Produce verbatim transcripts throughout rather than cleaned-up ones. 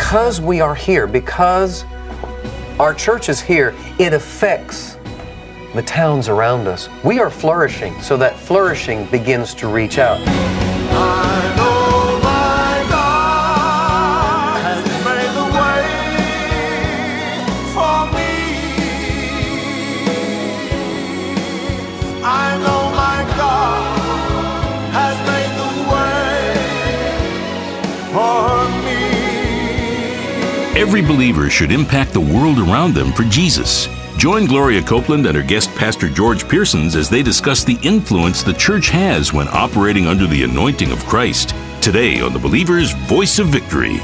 because we are here, because our church is here, it affects the towns around us. We are flourishing, so that flourishing begins to reach out. I know my God has made the way for me. I know my God has made the way for me. Every believer should impact the world around them for Jesus. Join Gloria Copeland and her guest Pastor George Pearsons as they discuss the influence the church has when operating under the anointing of Christ. Today on The Believer's Voice of Victory.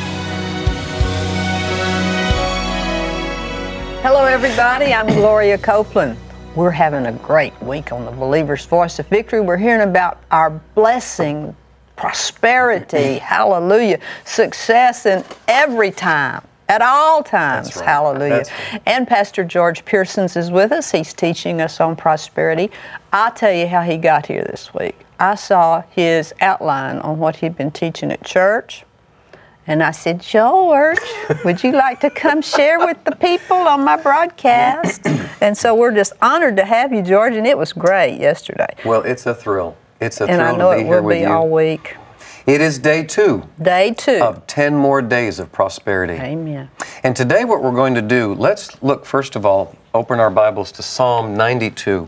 Hello everybody, I'm Gloria Copeland. We're having a great week on The Believer's Voice of Victory. We're hearing about our blessing, prosperity, hallelujah, success in every time. At all times, right. hallelujah. Right. And Pastor George Pearsons is with us. He's teaching us on prosperity. I'll tell you how he got here this week. I saw his outline on what he'd been teaching at church. And I said, George, would you like to come share with the people on my broadcast? And so we're just honored to have you, George, and it was great yesterday. Well, it's a thrill. It's a and thrill I know to be it here will with be you. all week. It is day two. Day two. Of ten more days of prosperity. Amen. And today what we're going to do, let's look first of all, open our Bibles to Psalm ninety-two.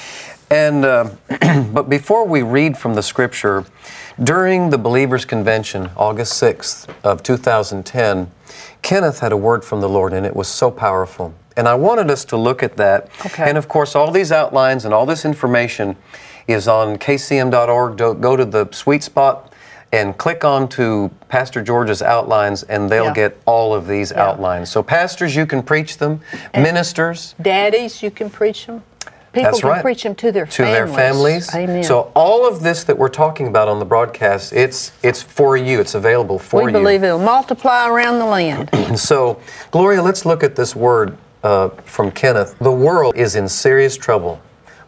And, uh, but before we read from the scripture, during the Believers' Convention, August sixth of two thousand ten, Kenneth had a word from the Lord and it was so powerful. And I wanted us to look at that. Okay. And of course, all these outlines and all this information is on k c m dot org. Go to the sweet spot and click on to Pastor George's outlines, and they'll Yeah. get all of these Yeah. outlines. So pastors, you can preach them. And ministers. Daddies, you can preach them. People That's can right. preach them to their to families. their families. Amen. So all of this that we're talking about on the broadcast, it's it's for you. It's available for we you. believe it'll multiply around the land. So, Gloria, let's look at this word uh, from Kenneth. The world is in serious trouble,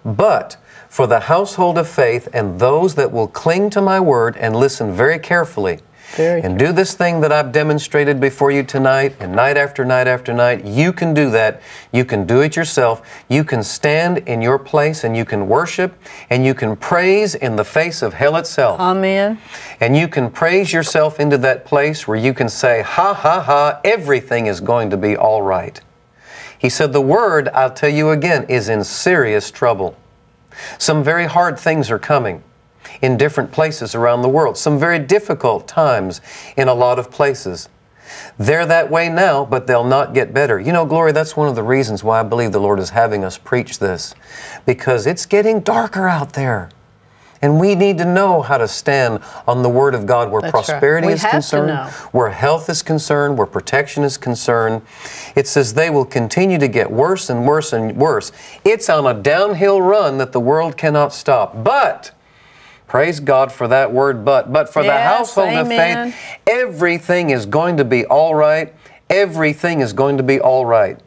but for the household of faith and those that will cling to my word and listen very carefully Very and do this thing that I've demonstrated before you tonight and night after night after night, you can do that. You can do it yourself. You can stand in your place and you can worship and you can praise in the face of hell itself. Amen. And you can praise yourself into that place where you can say, ha, ha, ha, everything is going to be all right. He said, the word, I'll tell you again, is in serious trouble. Some very hard things are coming in different places around the world. Some very difficult times in a lot of places. They're that way now, but they'll not get better. You know, Gloria, that's one of the reasons why I believe the Lord is having us preach this, because it's getting darker out there. And we need to know how to stand on the Word of God where That's prosperity right. We is have to concerned, know. where health is concerned, where protection is concerned. It says they will continue to get worse and worse and worse. It's on a downhill run that the world cannot stop. But, praise God for that word, but, but for Yes, the household amen. of faith, everything is going to be all right. Everything is going to be all right.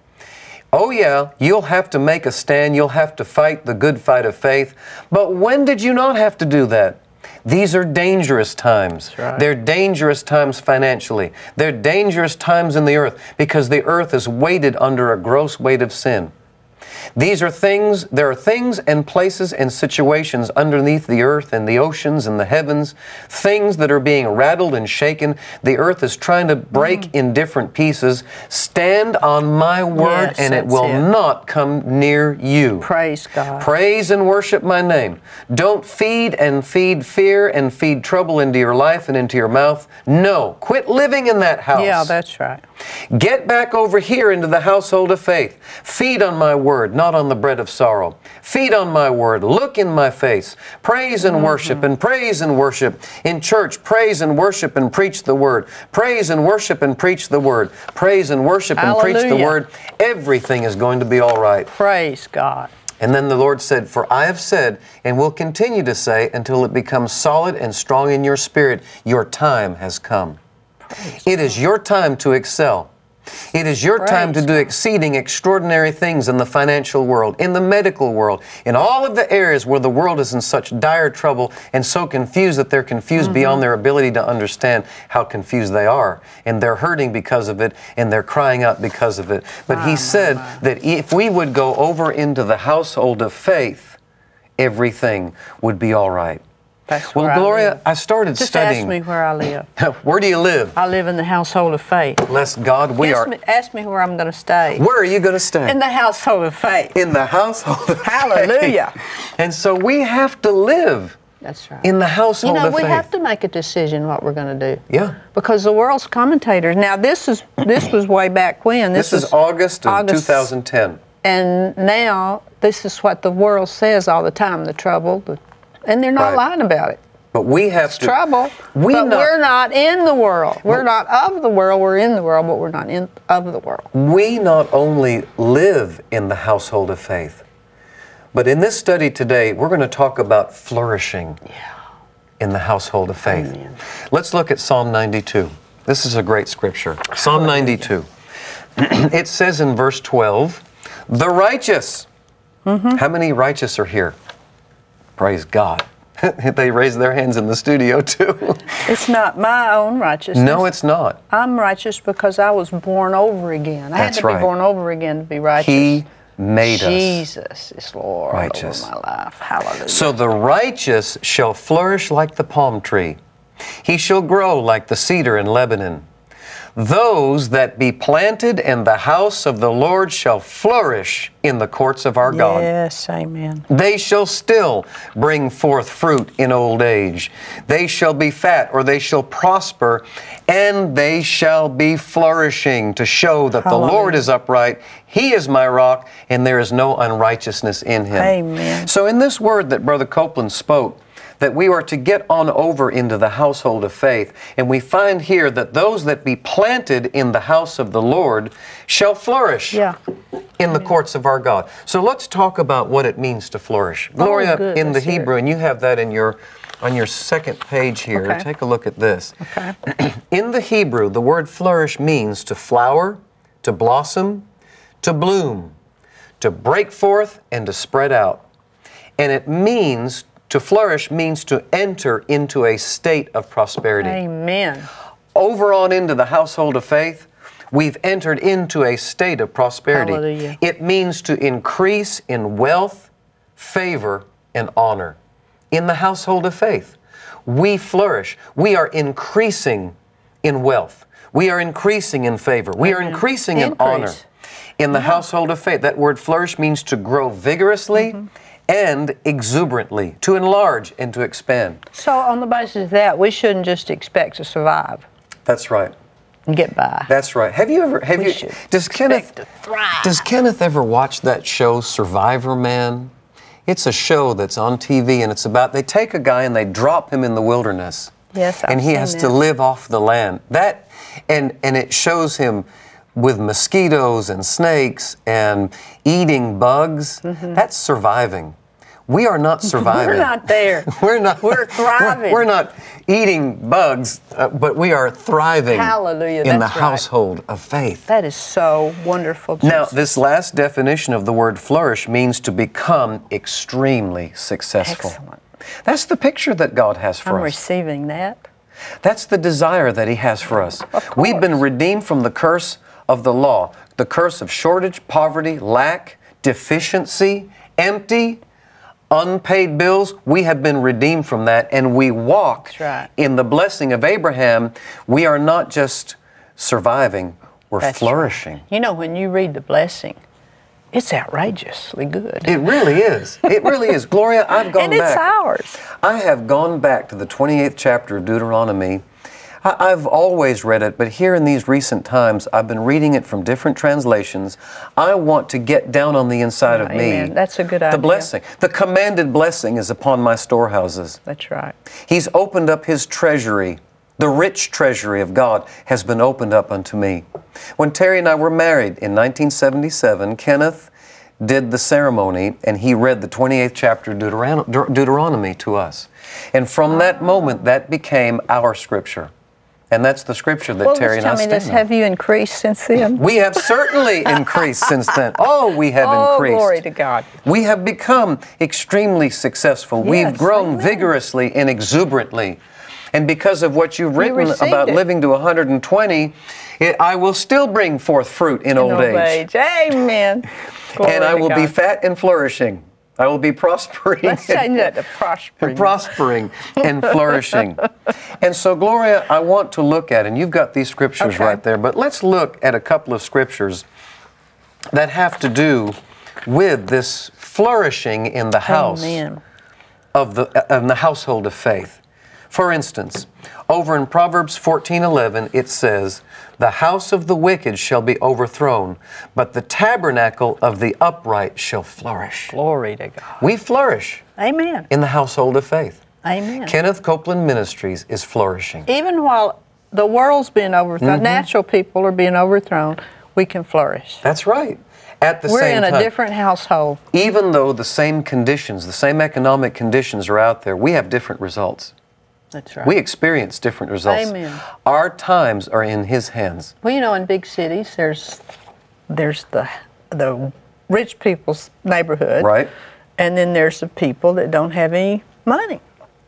Oh yeah, you'll have to make a stand, you'll have to fight the good fight of faith, but when did you not have to do that? These are dangerous times. That's right. They're dangerous times financially. They're dangerous times in the earth because the earth is weighted under a gross weight of sin. These are things, there are things and places and situations underneath the earth and the oceans and the heavens, things that are being rattled and shaken. The earth is trying to break mm. in different pieces. Stand on my word Yes, and it that's will it. not come near you. Praise God. Praise and worship my name. Don't feed and feed fear and feed trouble into your life and into your mouth. No, quit living in that house. Yeah, that's right. Get back over here into the household of faith. Feed on my word, not on the bread of sorrow. Feed on my word. Look in my face. Praise and mm-hmm. worship and praise and worship. In church, praise and worship and preach the word. Praise and worship and preach the word. Praise and worship Hallelujah. and preach the word. Everything is going to be all right. Praise God. And then the Lord said, for I have said and will continue to say until it becomes solid and strong in your spirit, your time has come. It is your time to excel. It is your time to Praise do God. exceeding extraordinary things in the financial world, in the medical world, in all of the areas where the world is in such dire trouble and so confused that they're confused Mm-hmm. beyond their ability to understand how confused they are. And they're hurting because of it, and they're crying out because of it. But My, he my, said my. that if we would go over into the household of faith, everything would be all right. That's Well, where I Gloria, live. I started Just studying. ask me where I live. Where do you live? I live in the household of faith. Bless God, we ask, are. me, ask me where I'm going to stay. Where are you going to stay? In the household of faith. In the household of Hallelujah. faith. And so we have to live That's right. in the You household know, of we faith. have to make a decision what we're going to do. Yeah. Because the world's commentators. Now, this is this was way back when. This, This, is August of August, two thousand ten. And now this is what the world says all the time: the trouble, the, and they're not Right. lying about it. But we have It's to. trouble. We but not- we're not in the world. We're not of the world. We're in the world, but we're not in of the world. We not only live in the household of faith, but in this study today, we're going to talk about flourishing in the household of faith. Amen. Let's look at Psalm ninety-two. This is a great scripture. Psalm ninety-two. It says in verse twelve, the righteous. Mm-hmm. How many righteous are here? Praise God. They raise their hands in the studio too. It's not my own righteousness. No, it's not. I'm righteous because I was born over again. I That's had to right. be born over again to be righteous. He made us. Jesus is Lord righteous. over my life. Hallelujah. So the righteous shall flourish like the palm tree. He shall grow like the cedar in Lebanon. Those that be planted in the house of the Lord shall flourish in the courts of our God. Yes, amen. They shall still bring forth fruit in old age. They shall be fat, or they shall prosper, and they shall be flourishing, to show that the Hallelujah. Lord is upright. He is my rock, and there is no unrighteousness in him. Amen. So in this word that Brother Copeland spoke, that we are to get on over into the household of faith. And we find here that those that be planted in the house of the Lord shall flourish Yeah. in the courts of our God. So let's talk about what it means to flourish. Gloria, good. in the Let's hear Hebrew, it. and you have that in your on your second page here. Okay. Take a look at this. Okay. In the Hebrew, the word flourish means to flower, to blossom, to bloom, to break forth, and to spread out. And it means to flourish means to enter into a state of prosperity. Amen. Over on into the household of faith, we've entered into a state of prosperity. Hallelujah. It means to increase in wealth, favor, and honor. In the household of faith, we flourish. We are increasing in wealth. We are increasing in favor. We are Amen. increasing in Increase. honor. In the household of faith, that word flourish means to grow vigorously Mm-hmm. and exuberantly, to enlarge and to expand. So on the basis of that, we shouldn't just expect to survive That's right. and get by. That's right. Have you ever? Have We you? should Does Kenneth? expect to thrive. Does Kenneth ever watch that show Survivor Man? It's a show that's on T V, and it's about they take a guy and they drop him in the wilderness. Yes, I've and he seen has that. to live off the land. That, and and it shows him with mosquitoes and snakes and eating bugs. That's surviving. We are not surviving. We're not there. We're not. We're thriving. We're, we're not eating bugs, uh, but we are thriving. Hallelujah, In the that's right. household of faith. That is so wonderful. Now, Jesus. this last definition of the word flourish means to become extremely successful. Excellent. That's the picture that God has for I'm us. receiving that. That's the desire that He has for us. Of We've been course. redeemed from the curse of the law, the curse of shortage, poverty, lack, deficiency, empty, unpaid bills. We have been redeemed from that, and we walk That's right. in the blessing of Abraham. We are not just surviving, we're That's flourishing. right. You know, when you read the blessing, it's outrageously good. It really is. It really is. Gloria, I've gone and it's back. ours. I have gone back to the twenty-eighth chapter of Deuteronomy. I, I've always read it, but here in these recent times, I've been reading it from different translations. I want to get down on the inside of me. Amen. That's a good The idea. blessing. The commanded blessing is upon my storehouses. That's right. He's opened up His treasury. The rich treasury of God has been opened up unto me. When Terry and I were married in nineteen seventy-seven, Kenneth did the ceremony and he read the twenty-eighth chapter of Deuteron- Deuteronomy to us. And from that moment, that became our scripture. And that's the scripture that Well, Terry just and I tell me stand this, on. have you increased since then? We have certainly increased since then. Oh, we have oh, increased. glory to God. We have become extremely successful. We've Yes, grown amen. vigorously and exuberantly. And because of what you've written received about it. living to one hundred twenty, it, I will still bring forth fruit in, In old age. Amen. Glory And I to will be God. fat and flourishing. I will be prospering. Let's change that to prospering. prospering and flourishing. And so, Gloria, I want to look at, and you've got these scriptures Okay. right there, but let's look at a couple of scriptures that have to do with this flourishing in the house Amen. of the uh, in the household of faith. For instance, over in Proverbs fourteen eleven, it says, "The house of the wicked shall be overthrown, but the tabernacle of the upright shall flourish." Glory to God. We flourish Amen. in the household of faith. Amen. Kenneth Copeland Ministries is flourishing. Even while the world's being overthrown, Mm-hmm. natural people are being overthrown, we can flourish. That's right. At the We're same in a time, different household. even though the same conditions, the same economic conditions are out there, we have different results. That's right. We experience different results. Amen. Our times are in His hands. Well, you know, in big cities, there's there's the the rich people's neighborhood, Right. and then there's the people that don't have any money.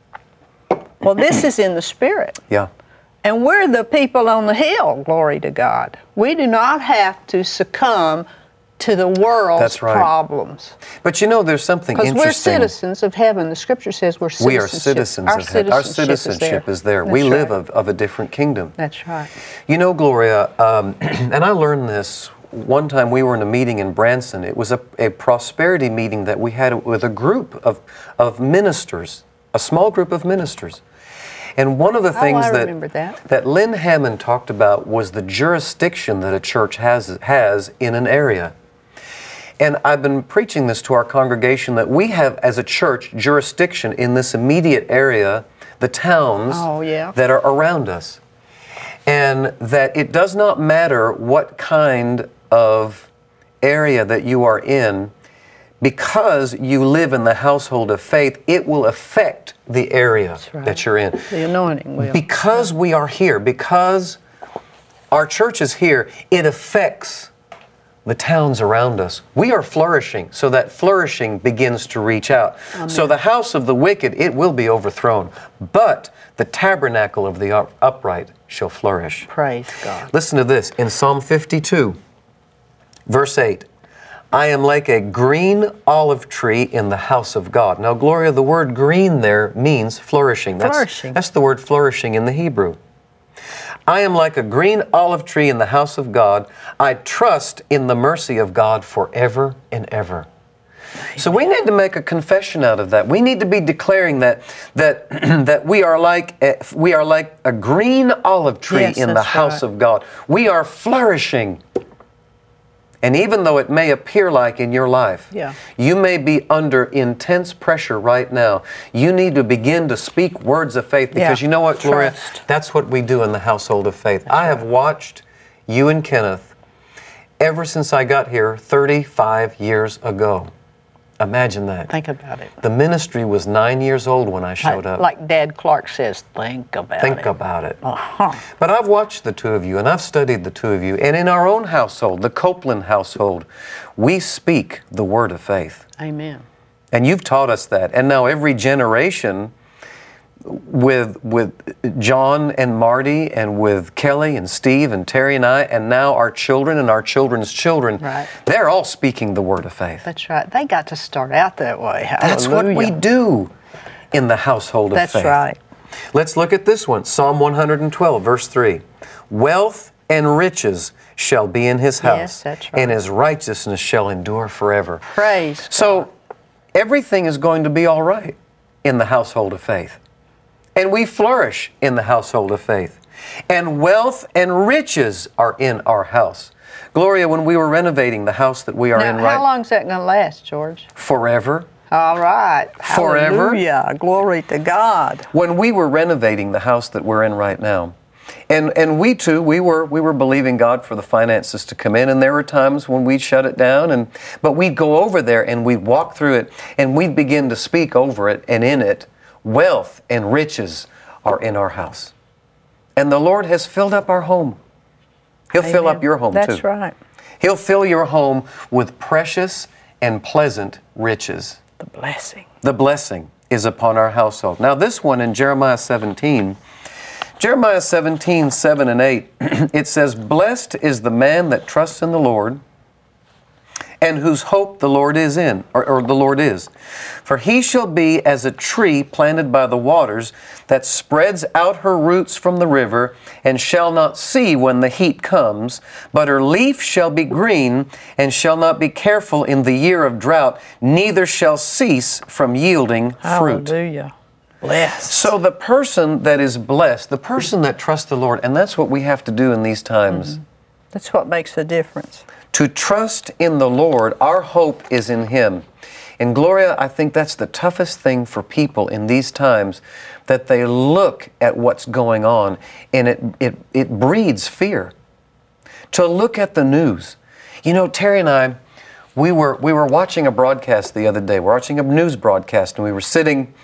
Well, this is in the spirit, Yeah. and we're the people on the hill. Glory to God. We do not have to succumb to the world's That's right. problems, But you know, there's something because interesting. we're citizens of heaven. The Scripture says we're citizens. We are citizens Our of heaven. Our citizenship citizenship is is there. there. We That's live right. of, of a different kingdom. That's right. You know, Gloria, um, and I learned this one time we were in a meeting in Branson. It was a, a prosperity meeting that we had with a group of, of ministers, a small group of ministers. And one of the Oh, things I that, remember that. that Lynn Hammond talked about was the jurisdiction that a church has, has in an area. And I've been preaching this to our congregation that we have, as a church, jurisdiction in this immediate area, the towns Oh, yeah. that are around us. And that it does not matter what kind of area that you are in, because you live in the household of faith, it will affect the area right. that you're in. The anointing will. Because we are here, because our church is here, it affects the towns around us. We are flourishing, so that flourishing begins to reach out. So the house of the wicked, it will be overthrown, but the tabernacle of the up- upright shall flourish. Praise God. Listen to this, in Psalm fifty-two, verse eight, "I am like a green olive tree in the house of God." Now, Gloria, the word green there means flourishing. That's, Flourishing. That's the word flourishing in the Hebrew. "I am like a green olive tree in the house of God. I trust in the mercy of God forever and ever." So we need to make a confession out of that. We need to be declaring that that that we are like a, we are like a green olive tree Yes, in the that's house right. of God. We are flourishing. And even though it may appear like in your life, Yeah. you may be under intense pressure right now, you need to begin to speak words of faith, because Yeah. you know what, Gloria? Trust. That's what we do in the household of faith. I have watched you and Kenneth ever since I got here thirty-five years ago. Imagine that. Think about it. The ministry was nine years old when I showed Like, up. like Dad Clark says, think about Think it. about it. Uh-huh. But I've watched the two of you, and I've studied the two of you, and in our own household, the Copeland household, we speak the word of faith. Amen. And you've taught us that. And now every generation, with with John and Marty and with Kelly and Steve and Terry and I, and now our children and our children's children, Right. they're all speaking the word of faith. That's right. They got to start out that way. That's what we Hallelujah. do in the household of That's faith. right. Let's look at this one, Psalm one hundred twelve, verse three. "Wealth and riches shall be in his house, Yes, that's right. and his righteousness shall endure forever." Praise So everything is going to be all right in the household of faith. And we flourish in the household of faith. And wealth and riches are in our house. Gloria, when we were renovating the house that we are Now, in how right long is that going to last, George? forever, All right. Forever? Hallelujah. Glory to God. when we were renovating the house that we're in right now, and and we too, we were we were believing God for the finances to come in, and there were times when we'd shut it down, and but we'd go over there and we'd walk through it, and we'd begin to speak over it, and in it, wealth and riches are in our house. And the Lord has filled up our home. He'll fill Amen. up your home too. That's right. He'll fill your home with precious and pleasant riches. The blessing. The blessing is upon our household. Now this one in Jeremiah seventeen, Jeremiah seventeen, seven and eight, it says, "Blessed is the man that trusts in the Lord, and whose hope the Lord is in, or, or the Lord is. For he shall be as a tree planted by the waters, that spreads out her roots from the river, and shall not see when the heat comes, but her leaf shall be green, and shall not be careful in the year of drought, neither shall cease from yielding fruit." Hallelujah. Blessed. So the person that is blessed, the person that trusts the Lord, and that's what we have to do in these times. Mm-hmm. That's what makes the difference. To trust in the Lord, our hope is in Him. And Gloria, I think that's the toughest thing for people in these times, that they look at what's going on and it, it, it breeds fear. To look at the news. You know, Terry and I, we were, we were watching a broadcast the other day. We're watching a news broadcast, and we were sitting,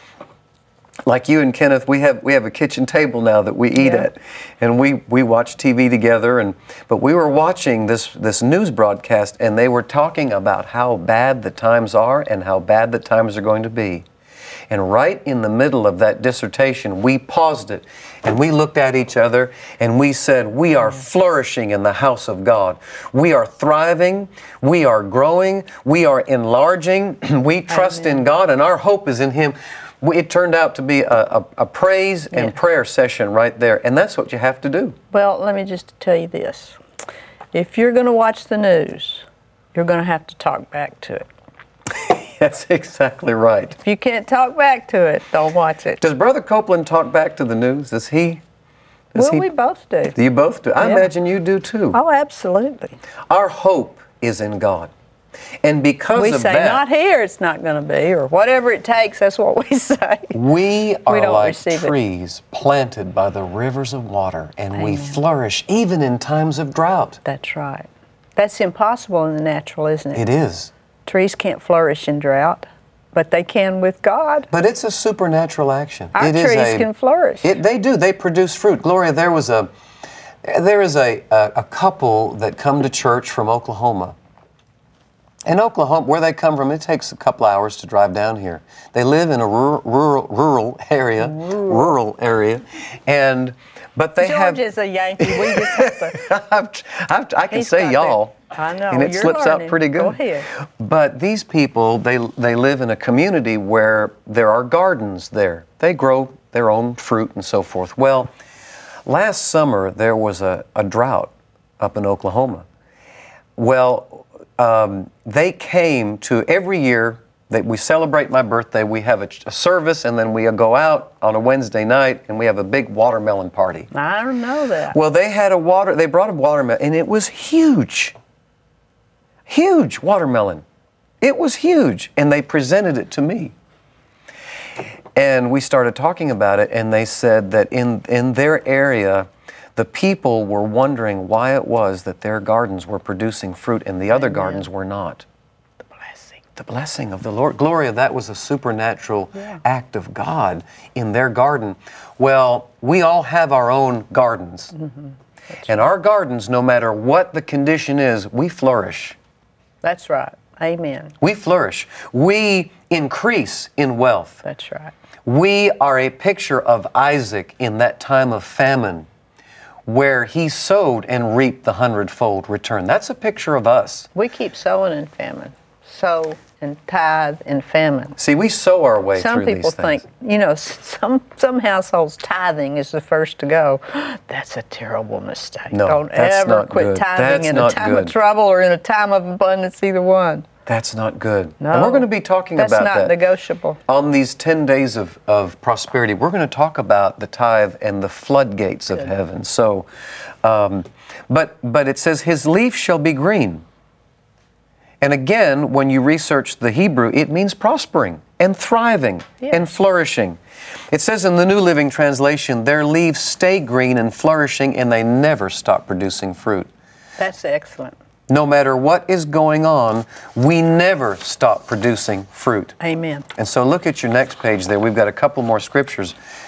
like you and Kenneth, we have we have a kitchen table now that we eat Yeah. at, and we, we watch T V together. And but we were watching this this news broadcast, and they were talking about how bad the times are and how bad the times are going to be. And right in the middle of that dissertation, we paused it, and we looked at each other, and we said, "We are flourishing in the house of God. We are thriving. We are growing. We are enlarging. We trust Amen. in God, and our hope is in Him." It turned out to be a, a, a praise and Yeah. prayer session right there, and that's what you have to do. Well, let me just tell you this. If you're going to watch the news, you're going to have to talk back to it. That's exactly right. If you can't talk back to it, don't watch it. Does Brother Copeland talk back to the news? Does he? Does Well, he, we both do. do you both do? I Yeah. imagine you do too. Oh, absolutely. Our hope is in God. And because We of say, that, not here, it's not going to be, or whatever it takes, that's what we say. we are don't like receive it. trees planted by the rivers of water, and we Amen. flourish even in times of drought. That's right. That's impossible in the natural, isn't it? It is. Trees can't flourish in drought, but they can with God. But it's a supernatural action. Our It is trees a- can flourish. It, they do. They produce fruit. Gloria, there was a there is a, a, a couple that come to church from Oklahoma. In Oklahoma, where they come from, it takes a couple hours to drive down here. They live in a rural rural, rural area, rural. rural area, and but they George have. is a Yankee. We just have to. I've, I've, I can He's say got y'all. that. I know, And it you're slips learning. out pretty good. Go ahead. But these people, they they live in a community where there are gardens there. They grow their own fruit and so forth. Well, last summer there was a, a drought up in Oklahoma. Well, um, they came to every year that we celebrate my birthday. We have a, a service, and then we go out on a Wednesday night and we have a big watermelon party. I don't know that. Well, they had a water, they brought a watermelon, and it was huge. Huge watermelon. It was huge, and they presented it to me. And we started talking about it, and they said that in, in their area, the people were wondering why it was that their gardens were producing fruit and the other Amen. gardens were not. The blessing. The blessing of the Lord. Gloria, that was a supernatural Yeah. act of God in their garden. Well, we all have our own gardens. Mm-hmm. And our gardens, no matter what the condition is, we flourish. That's right. Amen. We flourish. We increase in wealth. That's right. We are a picture of Isaac in that time of famine, where he sowed and reaped the hundredfold return. That's a picture of us. We keep sowing in famine. Sow and tithe in famine. See, we sow our way Some through people these things. think, you know, s- some some households tithing is the first to go. That's a terrible mistake. No, Don't that's ever not quit good. tithing That's in not a time good. of trouble or in a time of abundance, either one. That's not good. No. And we're going to be talking That's about not that. negotiable. On these ten days of, of prosperity, we're going to talk about the tithe and the floodgates of Good. heaven. So, um, but, but it says, his leaf shall be green. And again, when you research the Hebrew, it means prospering and thriving Yes. and flourishing. It says in the New Living Translation, their leaves stay green and flourishing, and they never stop producing fruit. That's excellent. No matter what is going on, we never stop producing fruit. Amen. And so look at your next page there. We've got a couple more scriptures.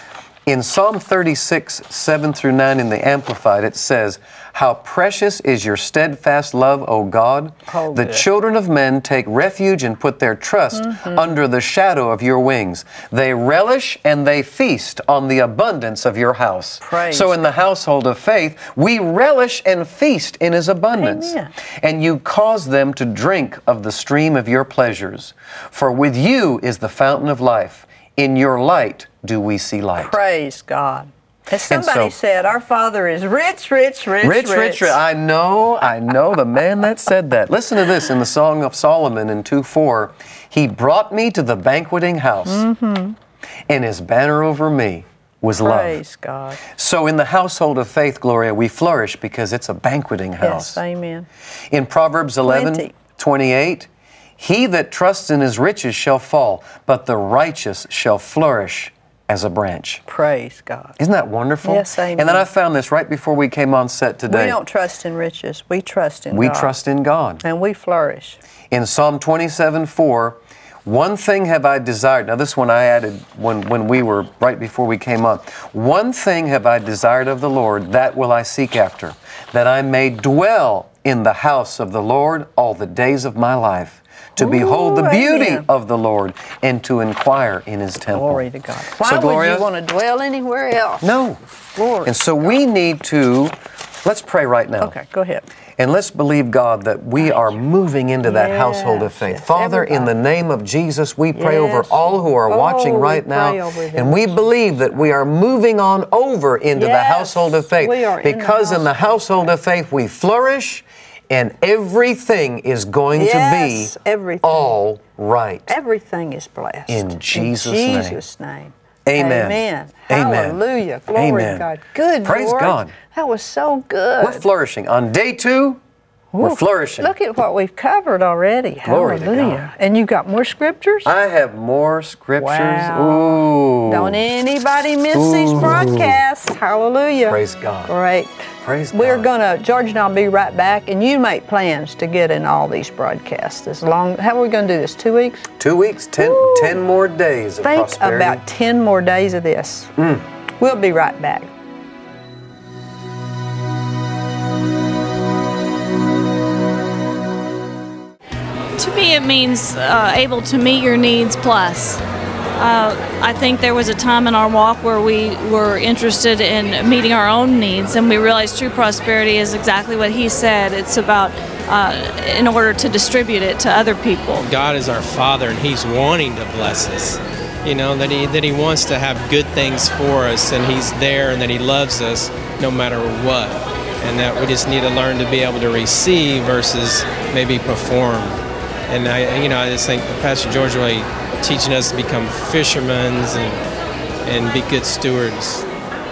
In Psalm thirty-six, seven through nine in the Amplified, it says, "How precious is your steadfast love, O God! Oh, the good. children of men take refuge and put their trust Mm-hmm. under the shadow of your wings. They relish and they feast on the abundance of your house." Praise so in the household of faith, we relish and feast in His abundance. Amen. And you cause them to drink of the stream of your pleasures. For with you is the fountain of life. In your light do we see light. Praise God. As And somebody so- said, our Father is rich, rich, rich, Rich, rich, rich. I know, I know the man that said that. Listen to this in the Song of Solomon in two four. "He brought me to the banqueting house, Mm-hmm. and His banner over me was love." Praise God. So in the household of faith, Gloria, we flourish because it's a banqueting house. Yes, amen. In Proverbs eleven Plenty. twenty-eight, "He that trusts in his riches shall fall, but the righteous shall flourish as a branch." Praise God. Isn't that wonderful? Yes, amen. And then I found this right before we came on set today. We don't trust in riches. We trust in We God. trust in God. And we flourish. In Psalm twenty-seven four, "One thing have I desired." Now this one I added when, when we were right before we came on. "One thing have I desired of the Lord, that will I seek after, that I may dwell in the house of the Lord all the days of my life, to behold the Ooh, beauty amen. of the Lord and to inquire in His temple." Glory to God. Why So, would Gloria, you want to dwell anywhere else? No. Glory. And so we need to, let's pray right now. Okay, go ahead. And let's believe, God, that we are moving into that Yes, household of faith. yes, Father, in the everybody. name of Jesus, we pray over Yes. all who are Oh, watching we right now. pray over them. And we believe that we are moving on over into the Yes, household of faith. we are in the because in the household of faith, we flourish and everything is going Yes, to be everything. all right. Everything is blessed. In Jesus' name. In Jesus' name. Amen. Amen. Amen. Hallelujah. Glory Amen. to God. Good, Praise Lord. God. That was so good. We're flourishing. On day two, we're Ooh, flourishing. Look at what we've covered already. Glory to Hallelujah. God. And you got more scriptures? I have more scriptures. Wow. Ooh. Don't anybody miss these Ooh. broadcasts. Hallelujah. Praise God. Great. Praise We're God. gonna, George and I'll be right back, and you make plans to get in all these broadcasts. As long, how are we gonna do this? Two weeks? Two weeks, ten, Woo. ten more days of Think prosperity. about ten more days of this. Mm. We'll be right back. To me, it means uh, able to meet your needs plus. Uh, I think there was a time in our walk where we were interested in meeting our own needs, and we realized true prosperity is exactly what he said. It's about uh, in order to distribute it to other people. God is our Father, and He's wanting to bless us. You know, that He that He wants to have good things for us, and He's there, and that He loves us no matter what. And that we just need to learn to be able to receive versus maybe perform. And I, you know, I just think Pastor George really teaching us to become fishermen and and be good stewards.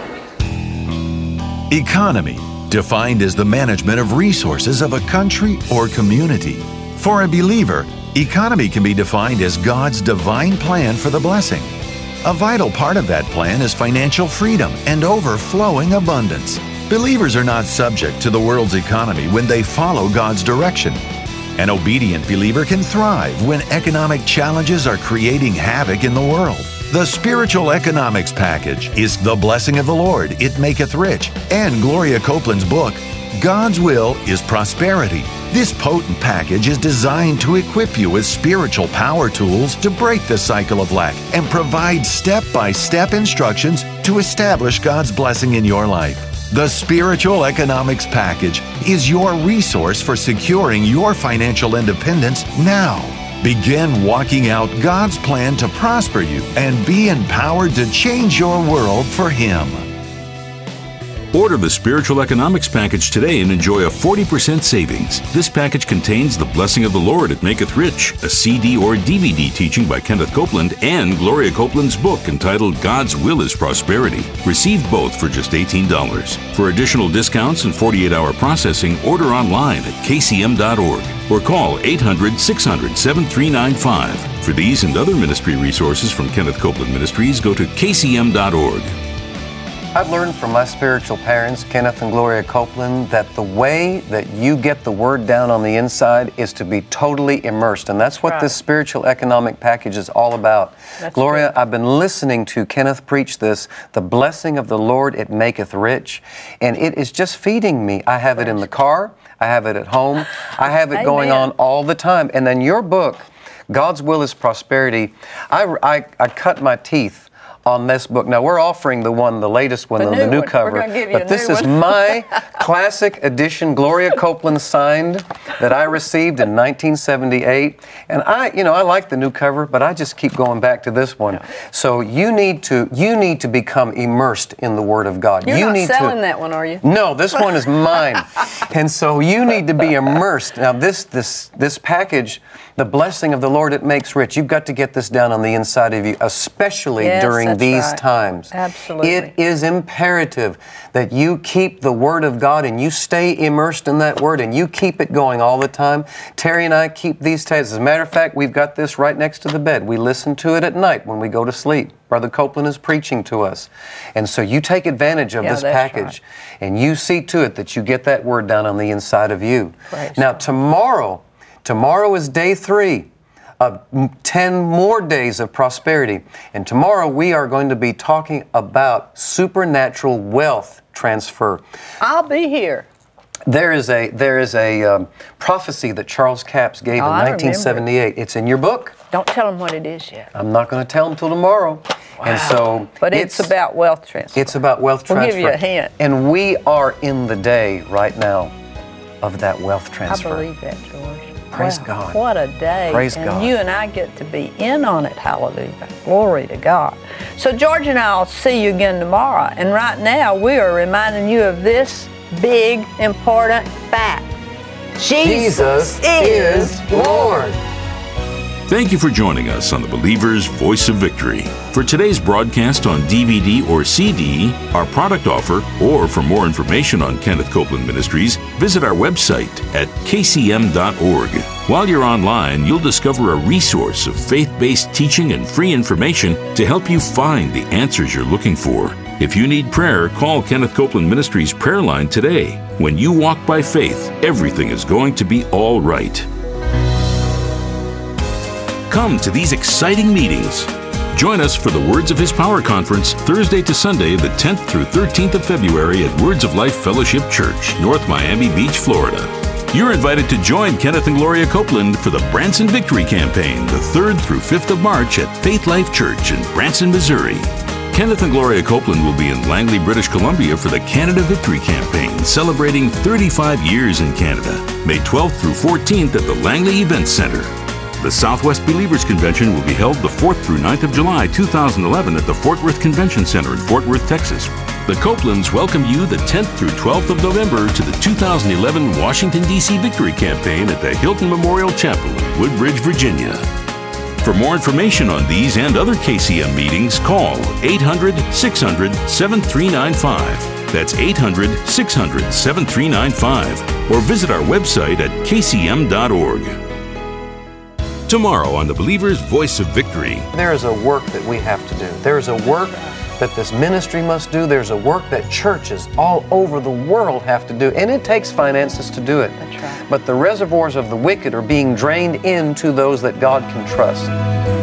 Economy, defined as the management of resources of a country or community. For a believer, economy can be defined as God's divine plan for the blessing. A vital part of that plan is financial freedom and overflowing abundance. Believers are not subject to the world's economy when they follow God's direction. An obedient believer can thrive when economic challenges are creating havoc in the world. The Spiritual Economics Package is The Blessing of the Lord, It Maketh Rich, and Gloria Copeland's book, God's Will is Prosperity. This potent package is designed to equip you with spiritual power tools to break the cycle of lack and provide step-by-step instructions to establish God's blessing in your life. The Spiritual Economics Package is your resource for securing your financial independence now. Begin walking out God's plan to prosper you and be empowered to change your world for Him. Order the Spiritual Economics Package today and enjoy a forty percent savings. This package contains The Blessing of the Lord, It Maketh Rich, a C D or D V D teaching by Kenneth Copeland, and Gloria Copeland's book entitled God's Will is Prosperity. Receive both for just eighteen dollars. For additional discounts and forty-eight hour processing, order online at k c m dot org or call eight hundred, six hundred, seven three nine five. For these and other ministry resources from Kenneth Copeland Ministries, go to k c m dot org. I've learned from my spiritual parents, Kenneth and Gloria Copeland, that the way that you get the Word down on the inside is to be totally immersed. And that's what Right. this spiritual economic package is all about. That's Gloria, good. I've been listening to Kenneth preach this, the blessing of the Lord, it maketh rich. And it is just feeding me. I have it in the car. I have it at home. I have it going Amen. on all the time. And then your book, God's Will is Prosperity, I, I, I cut my teeth on this book. Now, we're offering the one, the latest one, The the, new the new one. cover. We're gonna give you but a this new is one. my classic edition, Gloria Copeland signed, that I received in nineteen seventy-eight. And I, you know, I like the new cover, but I just keep going back to this one. So you need to, you need to become immersed in the Word of God. You're you not need selling to, that one, are you? No, this one is mine. And so you need to be immersed. Now, this this this package, the blessing of the Lord, it makes rich. You've got to get this down on the inside of you, especially Yes, during that's these right. times. Absolutely. It is imperative that you keep the Word of God and you stay immersed in that Word and you keep it going all the time. Terry and I keep these tapes. As a matter of fact, we've got this right next to the bed. We listen to it at night when we go to sleep. Brother Copeland is preaching to us. And so you take advantage of Yeah, this that's package and you see to it that you get that Word down on the inside of you. Praise now, God. tomorrow, tomorrow is day three of ten more days of prosperity. And tomorrow we are going to be talking about supernatural wealth transfer. I'll be here. There is a there is a um, prophecy that Charles Capps gave Oh, in I remember it. nineteen seventy-eight. It's in your book. Don't tell them what it is yet. I'm not going to tell them till tomorrow. And so But it's, about wealth transfer. it's about wealth We'll transfer. give you a hint. And we are in the day right now of that wealth I transfer. believe that, George. Praise Wow, God. What a day. Praise and God. you and I get to be in on it. Hallelujah. Glory to God. So George and I will see you again tomorrow. And right now we are reminding you of this big, important fact. Jesus, is Lord. Thank you for joining us on the Believer's Voice of Victory. For today's broadcast on D V D or C D, our product offer, or for more information on Kenneth Copeland Ministries, visit our website at k c m dot org. While you're online, you'll discover a resource of faith-based teaching and free information to help you find the answers you're looking for. If you need prayer, call Kenneth Copeland Ministries prayer line today. When you walk by faith, everything is going to be all right. Come to these exciting meetings. Join us for the Words of His Power Conference, Thursday to Sunday, the tenth through thirteenth of February at Words of Life Fellowship Church, North Miami Beach, Florida. You're invited to join Kenneth and Gloria Copeland for the Branson Victory Campaign, the third through fifth of March at Faith Life Church in Branson, Missouri. Kenneth and Gloria Copeland will be in Langley, British Columbia for the Canada Victory Campaign, celebrating thirty-five years in Canada, May twelfth through fourteenth at the Langley Events Center. The Southwest Believers Convention will be held the fourth through ninth of July two thousand eleven at the Fort Worth Convention Center in Fort Worth, Texas. The Copelands welcome you the tenth through twelfth of November to the two thousand eleven Washington, D C Victory Campaign at the Hilton Memorial Chapel in Woodbridge, Virginia. For more information on these and other K C M meetings, call eight hundred, six hundred, seven three nine five. That's eight hundred, six hundred, seven three nine five. Or visit our website at k c m dot org. Tomorrow on the Believer's Voice of Victory. There is a work that we have to do. There is a work that this ministry must do. There's a work that churches all over the world have to do. And it takes finances to do it. That's right. But the reservoirs of the wicked are being drained into those that God can trust.